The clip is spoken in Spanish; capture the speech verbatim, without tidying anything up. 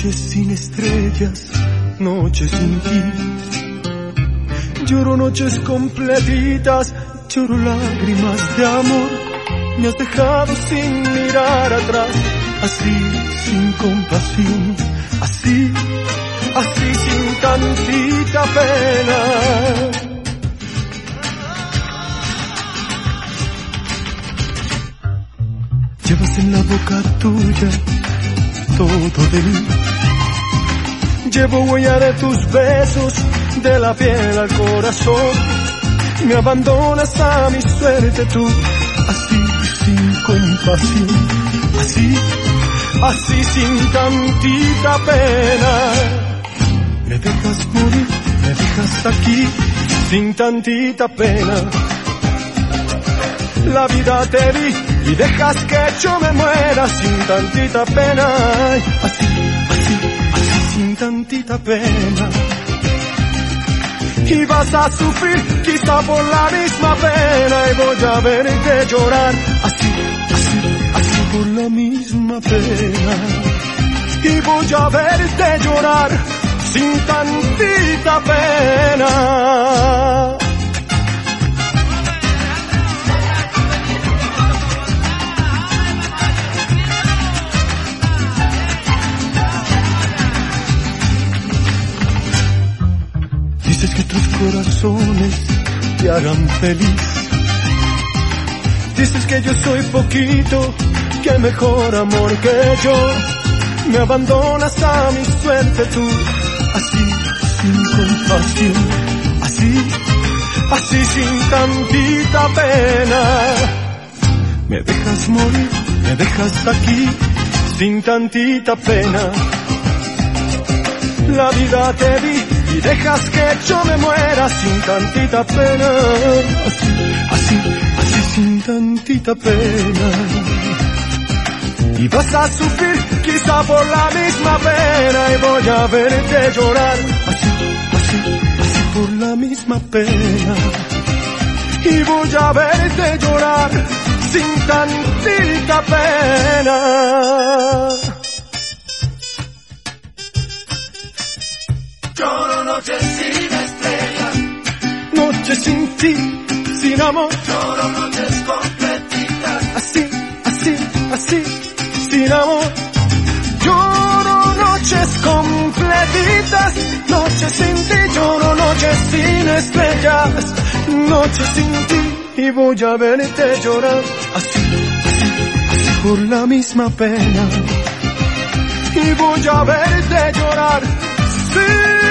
noches sin estrellas, noches sin ti. Lloro noches completitas, lloro lágrimas de amor. Me has dejado sin mirar atrás, así sin compasión, así, así sin tantita pena. Llevas en la boca tuya todo de mí. Llevo huella de tus besos, de la piel al corazón. Me abandonas a mi suerte tú, así sin compasión, así, así sin tantita pena. Me dejas morir, me dejas aquí, sin tantita pena. La vida te di y dejas que yo me muera sin tantita pena. Así, así, así sin tantita pena. Y vas a sufrir quizá por la misma pena, y voy a verte llorar así, así, así por la misma pena. Y voy a verte llorar sin tantita pena. Dices que tus corazones te harán feliz. Dices que yo soy poquito, que mejor amor que yo. Me abandonas a mi suerte tú, así sin compasión, así, así sin tantita pena. Me dejas morir, me dejas aquí, sin tantita pena. La vida te di y dejas que yo me muera sin tantita pena. Así, así, así sin tantita pena. Y vas a sufrir quizá por la misma pena, y voy a verte llorar así, así, así por la misma pena. Y voy a verte llorar sin tantita pena. Lloro noches sin estrellas, noches sin ti, sin amor. lloro noches completitas, Así, así, así, sin amor. Lloro noches completitas, noches sin ti. Lloro noches sin estrellas, noches sin ti. Y voy a verte llorar así, así, así por la misma pena. Y voy a verte llorar sin